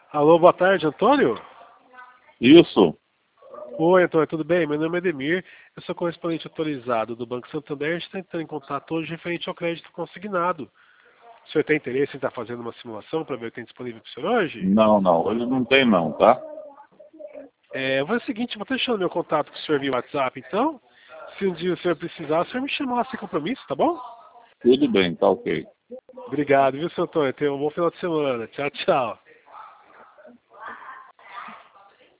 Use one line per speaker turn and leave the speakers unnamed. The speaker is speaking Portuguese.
Alô, boa tarde, Antônio?
Isso.
Oi, Antônio, tudo bem? Meu nome é Ademir, eu sou correspondente autorizado do Banco Santander. A gente está entrando em contato hoje referente ao crédito consignado. O senhor tem interesse em estar fazendo uma simulação para ver o que tem disponível para o senhor hoje?
Não, não, hoje não tem não, tá?
Vou fazer o seguinte, vou estar deixando meu contato com o senhor via WhatsApp, então. Se um dia o senhor precisar, o senhor me chamar sem compromisso, tá bom?
Tudo bem, tá ok.
Obrigado, viu, seu Antônio? Tenha um bom final de semana. Tchau, tchau.